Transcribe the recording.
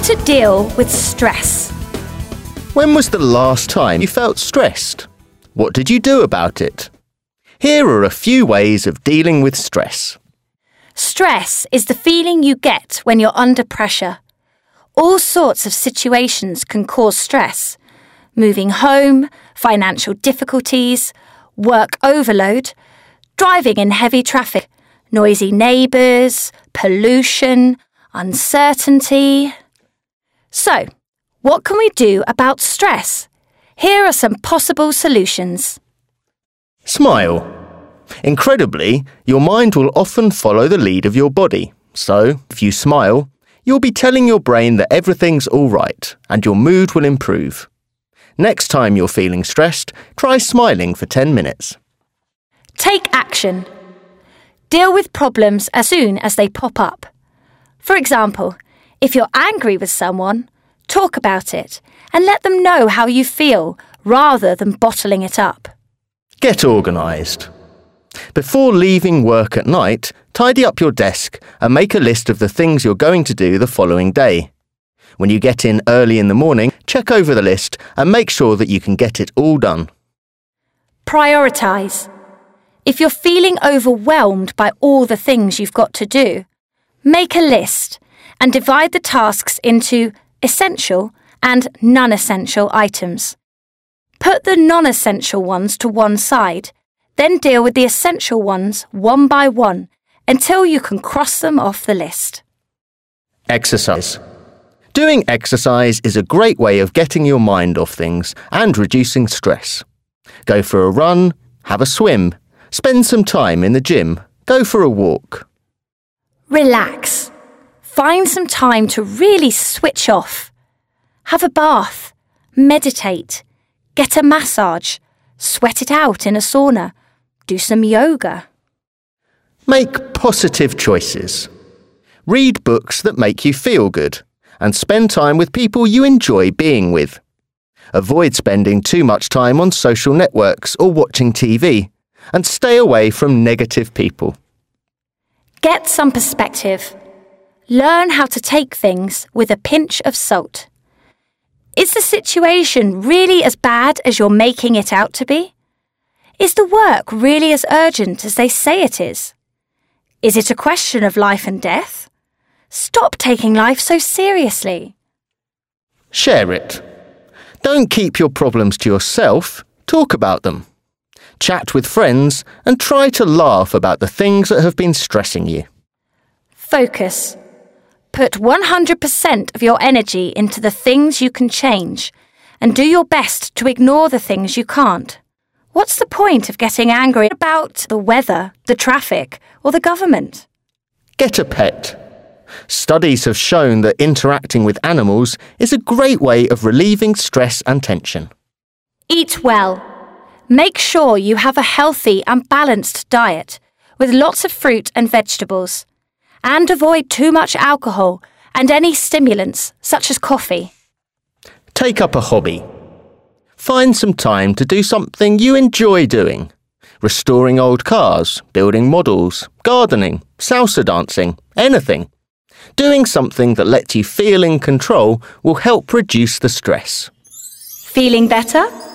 to deal with stress. When was the last time you felt stressed? What did you do about it? Here are a few ways of dealing with stress. Stress is the feeling you get when you're under pressure. All sorts of situations can cause stress. Moving home, financial difficulties, work overload, driving in heavy traffic, noisy neighbours, pollution, uncertainty. So, what can we do about stress? Here are some possible solutions. Smile. Incredibly, your mind will often follow the lead of your body. So, if you smile, you'll be telling your brain that everything's all right and your mood will improve. Next time you're feeling stressed, try smiling for 10 minutes. Take action. Deal with problems as soon as they pop up. For example, if you're angry with someone, talk about it and let them know how you feel rather than bottling it up. Get organised. Before leaving work at night, tidy up your desk and make a list of the things you're going to do the following day. When you get in early in the morning, check over the list and make sure that you can get it all done. Prioritise. If you're feeling overwhelmed by all the things you've got to do, make a list and divide the tasks into essential and non-essential items. Put the non-essential ones to one side, then deal with the essential ones one by one until you can cross them off the list. Exercise. Doing exercise is a great way of getting your mind off things and reducing stress. Go for a run, have a swim, spend some time in the gym, go for a walk. Relax. Find some time to really switch off. Have a bath, meditate, get a massage, sweat it out in a sauna, do some yoga. Make positive choices. Read books that make you feel good and spend time with people you enjoy being with. Avoid spending too much time on social networks or watching TV and stay away from negative people. Get some perspective. Learn how to take things with a pinch of salt. Is the situation really as bad as you're making it out to be? Is the work really as urgent as they say it is? Is it a question of life and death? Stop taking life so seriously. Share it. Don't keep your problems to yourself. Talk about them. Chat with friends and try to laugh about the things that have been stressing you. Focus. Put 100% of your energy into the things you can change and do your best to ignore the things you can't. What's the point of getting angry about the weather, the traffic, or the government? Get a pet. Studies have shown that interacting with animals is a great way of relieving stress and tension. Eat well. Make sure you have a healthy and balanced diet with lots of fruit and vegetables. And avoid too much alcohol and any stimulants such as coffee. Take up a hobby. Find some time to do something you enjoy doing. Restoring old cars, building models, gardening, salsa dancing, anything. Doing something that lets you feel in control will help reduce the stress. Feeling better?